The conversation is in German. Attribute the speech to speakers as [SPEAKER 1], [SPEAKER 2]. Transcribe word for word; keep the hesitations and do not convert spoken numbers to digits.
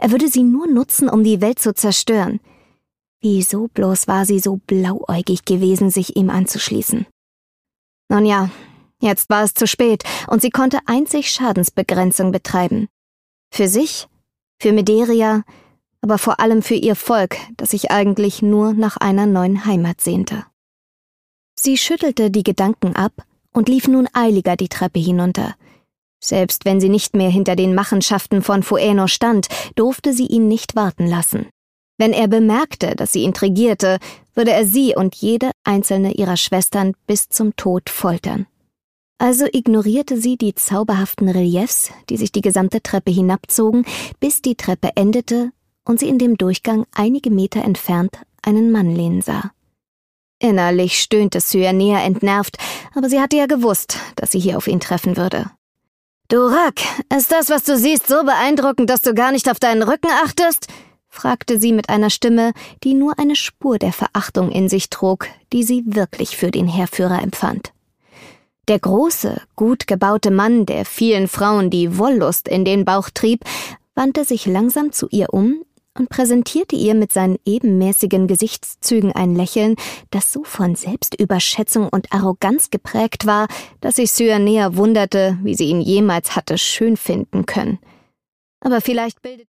[SPEAKER 1] Er würde sie nur nutzen, um die Welt zu zerstören. Wieso bloß war sie so blauäugig gewesen, sich ihm anzuschließen? Nun ja, jetzt war es zu spät und sie konnte einzig Schadensbegrenzung betreiben. Für sich, für Mederia, aber vor allem für ihr Volk, das sich eigentlich nur nach einer neuen Heimat sehnte. Sie schüttelte die Gedanken ab und lief nun eiliger die Treppe hinunter. Selbst wenn sie nicht mehr hinter den Machenschaften von Phoeno stand, durfte sie ihn nicht warten lassen. Wenn er bemerkte, dass sie intrigierte, würde er sie und jede einzelne ihrer Schwestern bis zum Tod foltern. Also ignorierte sie die zauberhaften Reliefs, die sich die gesamte Treppe hinabzogen, bis die Treppe endete und sie in dem Durchgang einige Meter entfernt einen Mann lehnen sah. Innerlich stöhnte Cyanea entnervt, aber sie hatte ja gewusst, dass sie hier auf ihn treffen würde. »Durak, ist das, was du siehst, so beeindruckend, dass du gar nicht auf deinen Rücken achtest?« fragte sie mit einer Stimme, die nur eine Spur der Verachtung in sich trug, die sie wirklich für den Heerführer empfand. Der große, gut gebaute Mann, der vielen Frauen die Wollust in den Bauch trieb, wandte sich langsam zu ihr um und präsentierte ihr mit seinen ebenmäßigen Gesichtszügen ein Lächeln, das so von Selbstüberschätzung und Arroganz geprägt war, dass sich Cyanea wunderte, wie sie ihn jemals hatte schön finden können. Aber vielleicht bildet